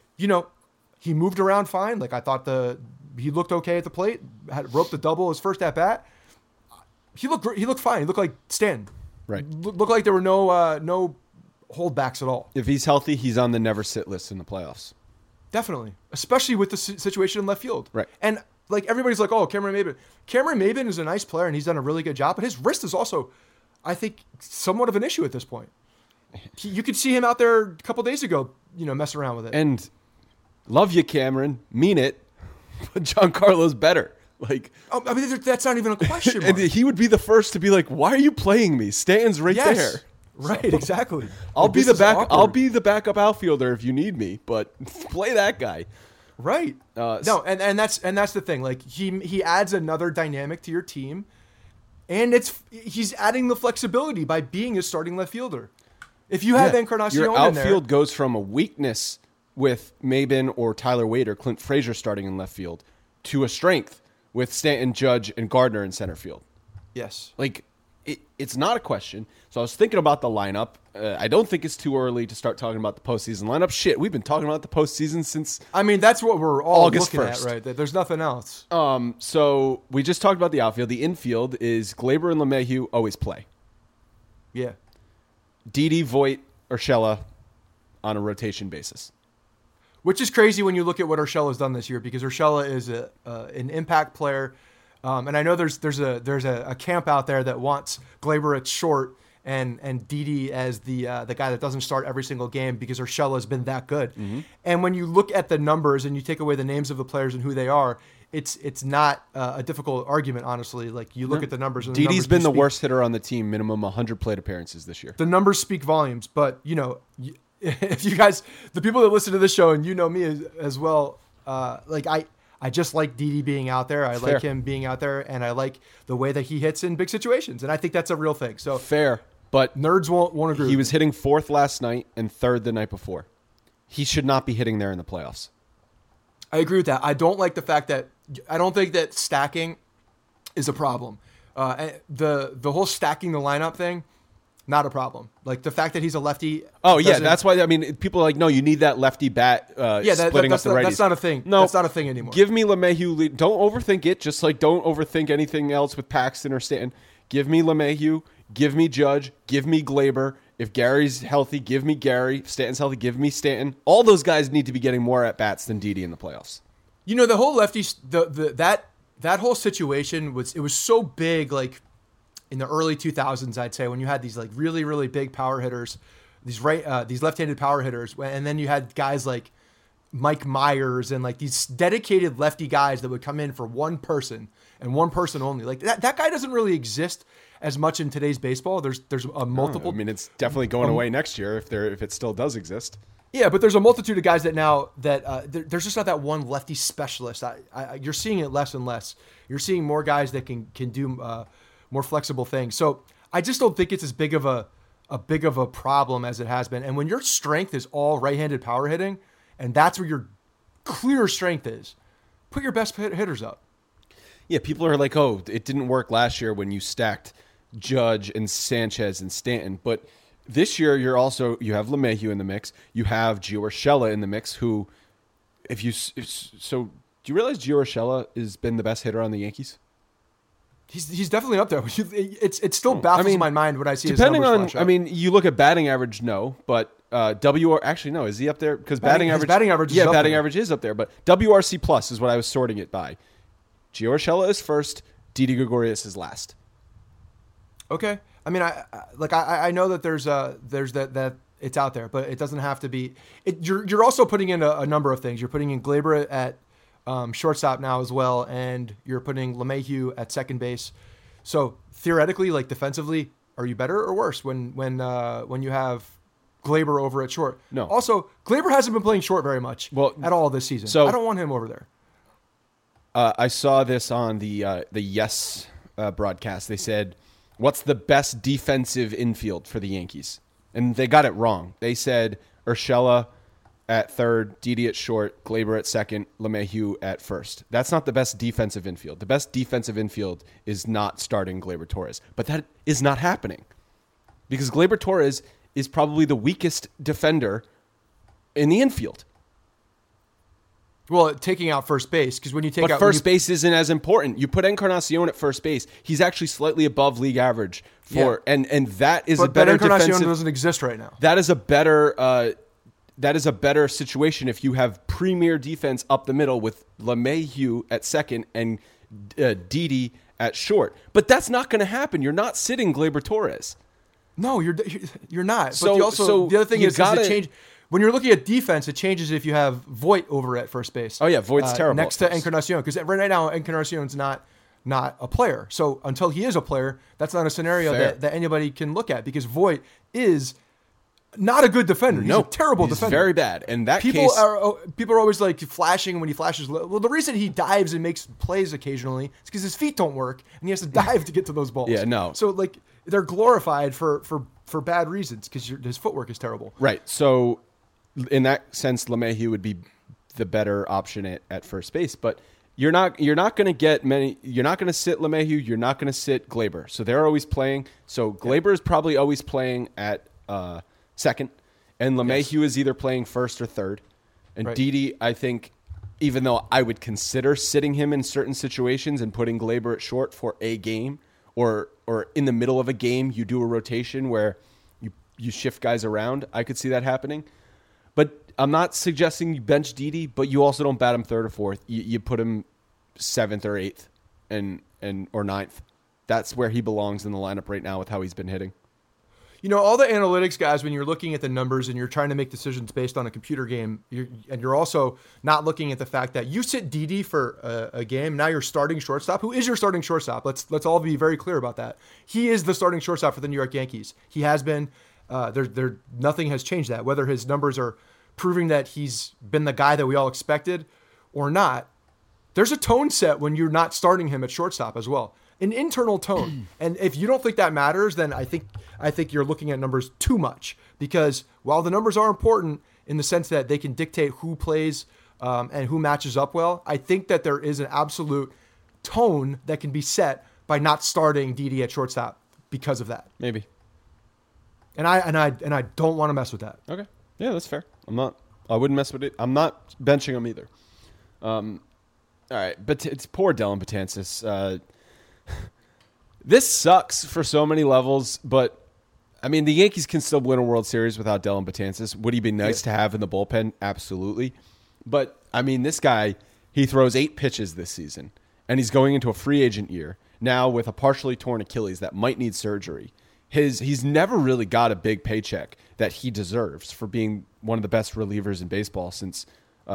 He moved around fine. Like I thought he looked okay at the plate, had roped the double his first at bat. He looked fine. He looked like Stanton. Right. Looked like there were no holdbacks at all. If he's healthy, he's on the never sit list in the playoffs. Definitely, especially with the situation in left field. Right. And like everybody's like, oh, Cameron Maybin. Cameron Maybin is a nice player and he's done a really good job, but his wrist is also, I think, somewhat of an issue at this point. You could see him out there a couple days ago, messing around with it. And love you, Cameron. Mean it. But Giancarlo's better. That's not even a question. And he would be the first to be like, why are you playing me? Stanton's right there. Right, exactly. I'll be the backup outfielder if you need me, but play that guy. Right. And that's the thing. Like he adds another dynamic to your team, and he's adding the flexibility by being a starting left fielder. If you have Encarnacion your in there, outfield goes from a weakness with Maybin or Tyler Wade or Clint Frazier starting in left field to a strength with Stanton, Judge, and Gardner in center field. Yes. It's not a question. So I was thinking about the lineup. I don't think it's too early to start talking about the postseason lineup. Shit, we've been talking about the postseason since that's what we're all August looking 1st. at, right? There's nothing else. So we just talked about the outfield. The infield is Glaber and LeMahieu always play. Yeah. Didi, Voit, Urshela on a rotation basis. Which is crazy when you look at what Urshela's done this year because Urshela is an impact player. And I know there's a camp out there that wants Glaber at short and Didi as the guy that doesn't start every single game because Urshela has been that good. Mm-hmm. And when you look at the numbers and you take away the names of the players and who they are, it's not a difficult argument, honestly. Like you look at the numbers. And Didi's been the worst hitter on the team, minimum 100 plate appearances this year. The numbers speak volumes, but if you guys, the people that listen to this show, and you know me as well, like I just like Didi being out there. I Fair. like him being out there, and I like the way that he hits in big situations, and I think that's a real thing. So Fair, but nerds won't agree. he was hitting 4th last night and 3rd the night before. He should not be hitting there in the playoffs. I agree with that. I don't like the fact that I don't think that stacking is a problem. The whole stacking the lineup thing, not a problem. Like the fact that he's a lefty. Oh yeah, that's why. I mean, people are like, no, you need that lefty bat. Splitting up the righties. That's not a thing. No, that's not a thing anymore. Give me LeMahieu. Don't overthink it. Just like don't overthink anything else with Paxton or Stanton. Give me LeMahieu. Give me Judge. Give me Glaber. If Gary's healthy, give me Gary. If Stanton's healthy, give me Stanton. All those guys need to be getting more at bats than Didi in the playoffs. You know, the whole lefty, that whole situation was so big, like in the early 2000s, I'd say, when you had these like really, really big power hitters, these left-handed power hitters, and then you had guys like Mike Myers and like these dedicated lefty guys that would come in for one person and one person only. Like that guy doesn't really exist as much in today's baseball. There's a multiple. I mean, it's definitely going away next year if it still does exist. Yeah, but there's a multitude of guys that now there's just not that one lefty specialist. You're seeing it less and less. You're seeing more guys that can do more flexible things. So I just don't think it's as big of a problem as it has been. And when your strength is all right-handed power hitting, and that's where your clear strength is, put your best hitters up. Yeah, people are like, oh, it didn't work last year when you stacked Judge and Sanchez and Stanton, but this year you have LeMahieu in the mix. You have Gio Urshela in the mix. Who, do you realize Gio Urshela has been the best hitter on the Yankees? He's definitely up there. It still baffles my mind when I see depending his numbers on. I mean, you look at batting average, no, but actually no. Is he up there? Because batting average is up there, but WRC plus is what I was sorting it by. Gio Urshela is first. Didi Gregorius is last. Okay. I mean, I know that there's that it's out there, but it doesn't have to be. You're also putting in a number of things. You're putting in Glaber at shortstop now as well, and you're putting LeMahieu at second base. So theoretically, like defensively, are you better or worse when you have Glaber over at short? No. Also, Glaber hasn't been playing short very much at all this season. So I don't want him over there. I saw this on the Yes broadcast. They said, what's the best defensive infield for the Yankees? And they got it wrong. They said Urshela at third, Didi at short, Glaber at second, LeMahieu at first. That's not the best defensive infield. The best defensive infield is not starting Gleyber Torres. But that is not happening because Gleyber Torres is probably the weakest defender in the infield. Well, taking out first base, because when you take out first base isn't as important. You put Encarnacion at first base; he's actually slightly above league average and that is a better Encarnacion defensive. Doesn't exist right now. That is a better situation if you have premier defense up the middle with LeMahieu at second and Didi at short. But that's not going to happen. You're not sitting Gleyber Torres. No, you're not. So, but the other thing is it change. When you're looking at defense, it changes if you have Voit over at first base. Oh, yeah, Voigt's terrible. Next to Encarnacion, because right now Encarnacion's not a player. So until he is a player, that's not a scenario that anybody can look at, because Voit is not a good defender. He's a terrible defender. Very bad. And that people are always like flashing when he flashes. Well, the reason he dives and makes plays occasionally is because his feet don't work and he has to dive to get to those balls. Yeah, no. So like they're glorified for bad reasons because his footwork is terrible. Right. So in that sense, LeMahieu would be the better option at first base, but you're not going to get many. You're not going to sit LeMahieu. You're not going to sit Glaber. So they're always playing. So Glaber is probably always playing at second, and LeMahieu is either playing first or third. And Didi, I think, even though I would consider sitting him in certain situations and putting Glaber at short for a game, or in the middle of a game, you do a rotation where you shift guys around. I could see that happening. But I'm not suggesting you bench Didi, but you also don't bat him third or fourth. You put him seventh or eighth or ninth. That's where he belongs in the lineup right now with how he's been hitting. You know, all the analytics guys, when you're looking at the numbers and you're trying to make decisions based on a computer game, you're also not looking at the fact that you sit Didi for a game. Now you're starting shortstop. Who is your starting shortstop? Let's all be very clear about that. He is the starting shortstop for the New York Yankees. He has been. Nothing has changed that. Whether his numbers are proving that he's been the guy that we all expected or not, there's a tone set when you're not starting him at shortstop as well. An internal tone. And if you don't think that matters, then I think you're looking at numbers too much. Because while the numbers are important in the sense that they can dictate who plays and who matches up well, I think that there is an absolute tone that can be set by not starting Didi at shortstop because of that. Maybe. And I don't want to mess with that. Okay. Yeah, that's fair. I wouldn't mess with it. I'm not benching him either. All right, but it's poor Dellin Betances. This sucks for so many levels, but I mean, the Yankees can still win a World Series without Dellin Betances. Would he be nice to have in the bullpen? Absolutely. But I mean, this guy, he throws 8 pitches this season, and he's going into a free agent year now with a partially torn Achilles that might need surgery. He's never really got a big paycheck that he deserves for being one of the best relievers in baseball since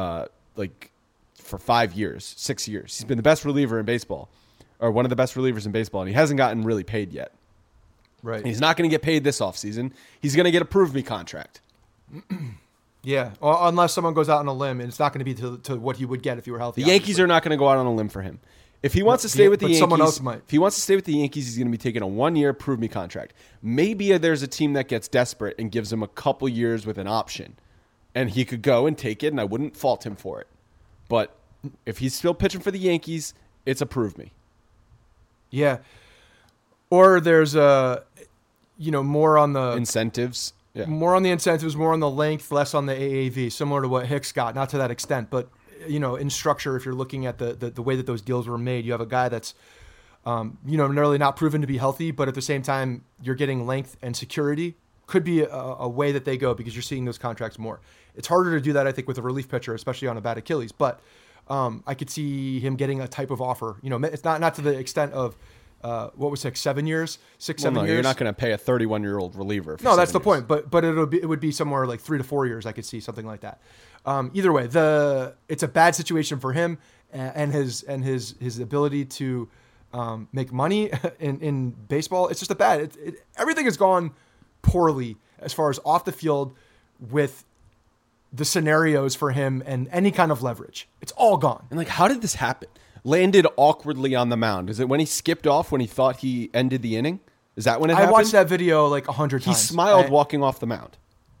for 5 years, 6 years. He's been the best reliever in baseball, or one of the best relievers in baseball, and he hasn't gotten really paid yet. Right. He's not going to get paid this offseason. He's going to get a Prove Me contract. Yeah, or unless someone goes out on a limb, and it's not going to be to what he would get if he were healthy. The Yankees are not going to go out on a limb for him. If he wants to stay with the Yankees, someone else might. If he wants to stay with the Yankees, he's going to be taking a 1-year Prove Me contract. Maybe there's a team that gets desperate and gives him a couple years with an option, and he could go and take it, and I wouldn't fault him for it. But if he's still pitching for the Yankees, it's a Prove Me. Yeah. Or there's more on the incentives. Yeah. More on the incentives, more on the length, less on the AAV, similar to what Hicks got. Not to that extent, but in structure, if you're looking at the way that those deals were made, you have a guy that's really not proven to be healthy, but at the same time, you're getting length and security. Could be a way that they go because you're seeing those contracts more. It's harder to do that, I think, with a relief pitcher, especially on a bad Achilles. But I could see him getting a type of offer. It's not to the extent of 7 years, 7 years. You're not going to pay a 31-year-old reliever. No, that's the point. But it would be somewhere like 3 to 4 years. I could see something like that. Either way, it's a bad situation for him and his ability to make money in baseball. It's just everything has gone poorly as far as off the field with the scenarios for him and any kind of leverage. It's all gone. And how did this happen? Landed awkwardly on the mound. Is it when he skipped off when he thought he ended the inning? Is that when it happened? I watched that video 100 times. He smiled walking off the mound.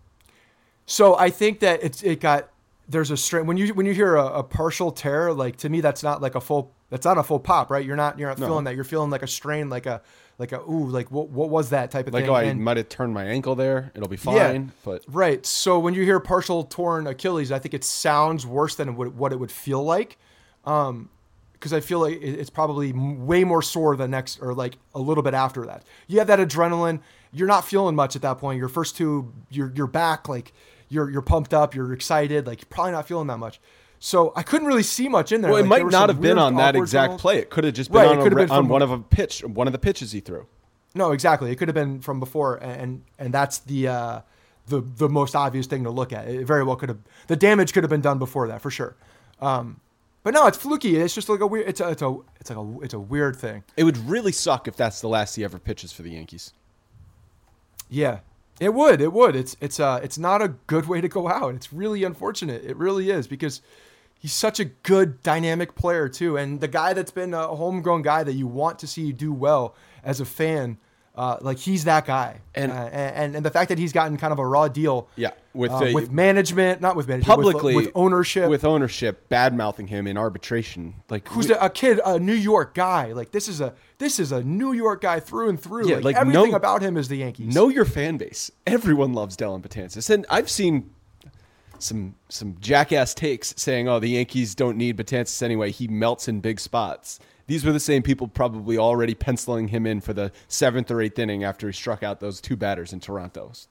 So I think that there's a strain when you hear a partial tear. To me, that's not a full pop, right? You're not feeling that. You're feeling like a strain, what was that type of thing? I might have turned my ankle there. It'll be fine. Yeah, but right. So when you hear partial torn Achilles, I think it sounds worse than what it would feel like. Because I feel like it's probably way more sore the next, or a little bit after that. You have that adrenaline. You're not feeling much at that point. Your first two, you're back, you're pumped up, you're excited, you're probably not feeling that much. So I couldn't really see much in there. Well, it might not have been on that exact play. It could have just been on one of the pitches he threw. No, exactly. It could have been from before, and that's the most obvious thing to look at. It very well could have. The damage could have been done before that for sure. But no, it's fluky. It's just a weird. It's a weird thing. It would really suck if that's the last he ever pitches for the Yankees. Yeah, it would. It would. It's not a good way to go out. It's really unfortunate. It really is because he's such a good dynamic player too, and the guy that's been a homegrown guy that you want to see do well as a fan. He's that guy, and the fact that he's gotten kind of a raw deal, with management, not with management, publicly with ownership, bad mouthing him in arbitration. Who's a kid, a New York guy? This is a New York guy through and through. Yeah, everything about him is the Yankees. Know your fan base. Everyone loves Dellin Betances, and I've seen some jackass takes saying, "Oh, the Yankees don't need Betances anyway. He melts in big spots." These were the same people probably already penciling him in for the 7th or 8th inning after he struck out those 2 batters in Toronto. It's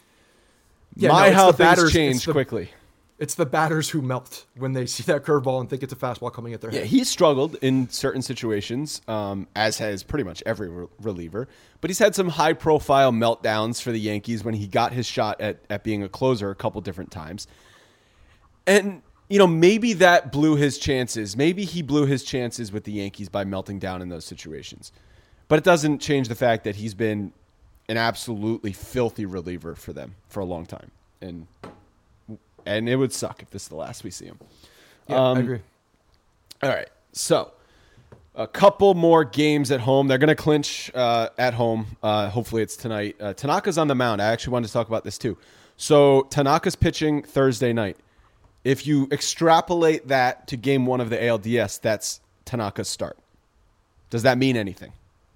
how things change quickly. It's the batters who melt when they see that curveball and think it's a fastball coming at their head. Yeah, he's struggled in certain situations, as has pretty much every reliever. But he's had some high-profile meltdowns for the Yankees when he got his shot at being a closer a couple different times. And maybe that blew his chances. Maybe he blew his chances with the Yankees by melting down in those situations. But it doesn't change the fact that he's been an absolutely filthy reliever for them for a long time, and it would suck if this is the last we see him. Yeah, I agree. All right, so a couple more games at home. They're going to clinch at home. Hopefully it's tonight. Tanaka's on the mound. I actually wanted to talk about this too. So Tanaka's pitching Thursday night. If you extrapolate that to game 1 of the ALDS, that's Tanaka's start. Does that mean anything?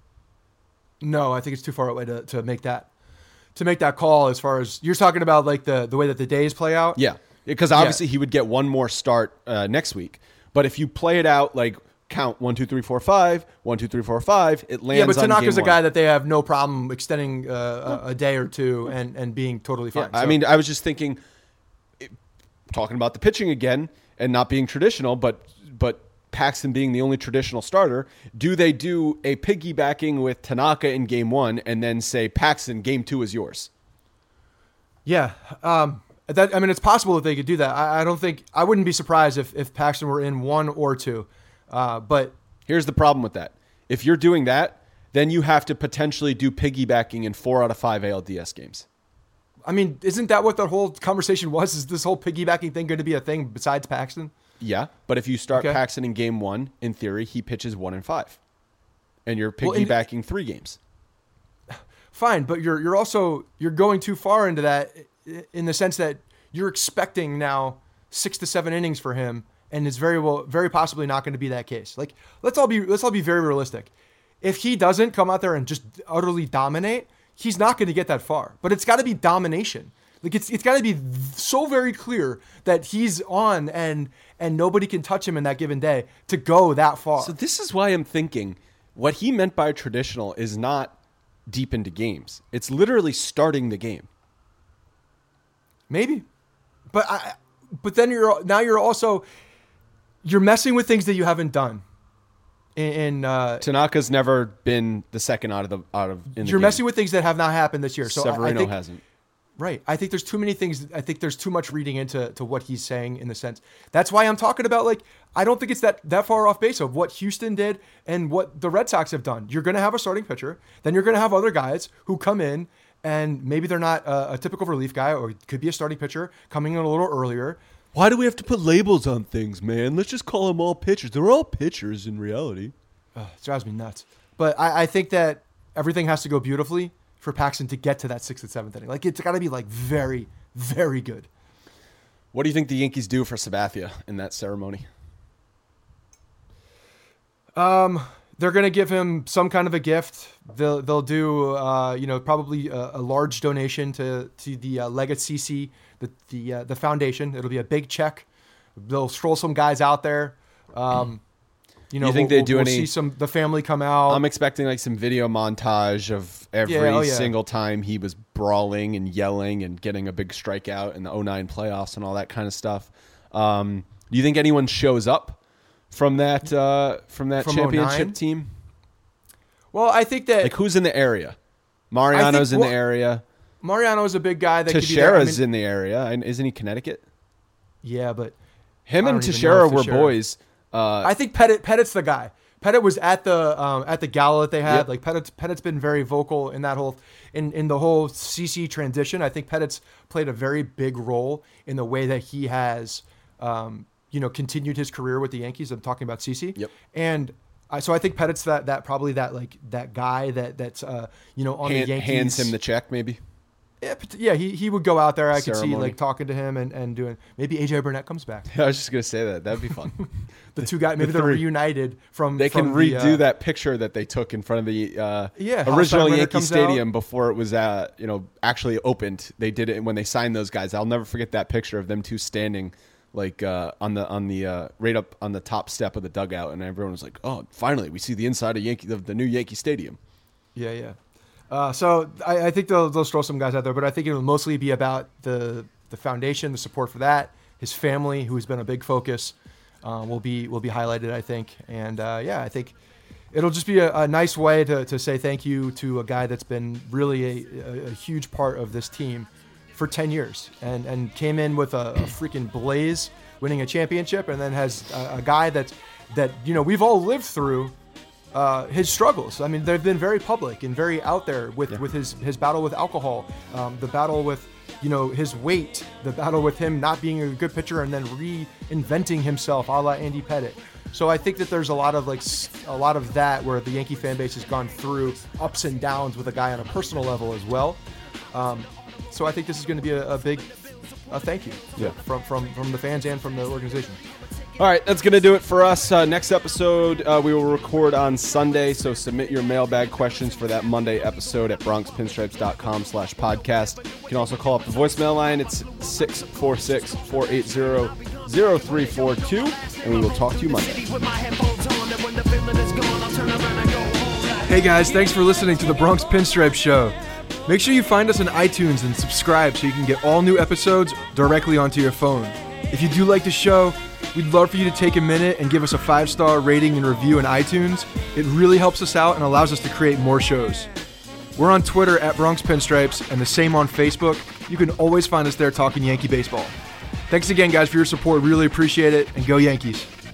No, I think it's too far away to make that call. As far as you're talking about, like the way that the days play out. Yeah, because obviously he would get one more start next week. But if you play it out like count 1, 2, 3, 4, 5, 1, 2, 3, 4, 5, it lands. Yeah, but on Tanaka's game a guy 1. that they have no problem extending a day or two and being totally fine. Yeah, So, I mean, I was just thinking, talking about the pitching again and not being traditional, but Paxton being the only traditional starter, do they do a piggybacking with Tanaka in game 1 and then say, Paxton, game 2 is yours? yeah, it's possible that they could do that. I wouldn't be surprised if Paxton were in 1 or 2. But here's the problem with that. If you're doing that, then you have to potentially do piggybacking in 4 out of 5 ALDS games. I mean, isn't that what the whole conversation was? Is this whole piggybacking thing going to be a thing besides Paxton? Yeah, but if you start Okay. Paxton in game 1, in theory, he pitches 1 and 5. And you're piggybacking 3 games. Fine, but you're also going too far into that in the sense that you're expecting now 6 to 7 innings for him, and it's very possibly not going to be that case. Like let's all be very realistic. If he doesn't come out there and just utterly dominate, he's not going to get that far. But it's got to be domination. Like it's got to be so very clear that he's on and nobody can touch him in that given day to go that far. So this is why I'm thinking what he meant by traditional is not deep into games. It's literally starting the game. Maybe, but then you're also messing with things that you haven't done. Tanaka's never been the second out of in the you're game. messing with things that have not happened this year. So Severino I think, hasn't. Right. I think there's too many things. I think there's too much reading into what he's saying in the sense. That's why I'm talking about, like, I don't think it's that far off base of what Houston did and what the Red Sox have done. You're going to have a starting pitcher. Then you're going to have other guys who come in and maybe they're not a typical relief guy or could be a starting pitcher coming in a little earlier. Why do we have to put labels on things, man? Let's just call them all pitchers. They're all pitchers in reality. It drives me nuts. But I think that everything has to go beautifully for Paxton to get to that 6th and 7th inning. Like, it's got to be, like, very, very good. What do you think the Yankees do for Sabathia in that ceremony? They're going to give him some kind of a gift. They'll do, probably a large donation to the Leggett CC, the foundation. It'll be a big check. They'll stroll some guys out there. You think they do we'll any? See the family come out. I'm expecting like some video montage of every single time he was brawling and yelling and getting a big strikeout in the 2009 playoffs and all that kind of stuff. Do you think anyone shows up from that championship 2009? team? Well, I think that Like, who's in the area? Mariano's in the area. Mariano's a big guy that could be there. Teixeira's in the area. And isn't he Connecticut? Yeah, but Him I and don't even Teixeira know if were Teixeira- boys. I think Pettit's the guy. Pettit was at the gala that they had. Yep. Like Pettit's been very vocal in that whole in the whole CC transition. I think Pettit's played a very big role in the way that he has continued his career with the Yankees. I'm talking about CC. Yep. And so I think Pettit's that guy that's on the Yankees. Hands him the check, maybe. Yeah, he would go out there. I could see Ceremony. like talking to him and doing. Maybe AJ Burnett comes back. I was just gonna say that. That'd be fun. The two guys, maybe they're three. reunited from. They can from redo that picture that they took in front of the Hal original Steinbrenner Yankee comes Stadium before it was actually opened. They did it when they signed those guys. I'll never forget that picture of them two standing like on the right up on the top step of the dugout, and everyone was like, "Oh, finally, we see the inside of the new Yankee Stadium." Yeah. So I think they'll throw some guys out there, but I think it'll mostly be about the foundation, the support for that. His family, who's been a big focus, will be highlighted, I think. And I think it'll just be a nice way to say thank you to a guy that's been really a huge part of this team for 10 years and came in with a freaking blaze, winning a championship, and then has a guy that we've all lived through his struggles. I mean, they've been very public and very out there with his battle with alcohol, the battle with his weight, the battle with him not being a good pitcher and then reinventing himself, a la Andy Pettitte. So I think that there's a lot of that where the Yankee fan base has gone through ups and downs with a guy on a personal level as well. So I think this is going to be a big thank you from the fans and from the organization. All right, that's going to do it for us. Next episode, we will record on Sunday, so submit your mailbag questions for that Monday episode at bronxpinstripes.com/podcast. You can also call up the voicemail line. It's 646-480-0342, and we will talk to you Monday. Hey guys, thanks for listening to the Bronx Pinstripe Show. Make sure you find us on iTunes and subscribe so you can get all new episodes directly onto your phone. If you do like the show, we'd love for you to take a minute and give us a 5-star rating and review in iTunes. It really helps us out and allows us to create more shows. We're on Twitter at Bronx Pinstripes and the same on Facebook. You can always find us there talking Yankee baseball. Thanks again, guys, for your support. Really appreciate it, and go Yankees.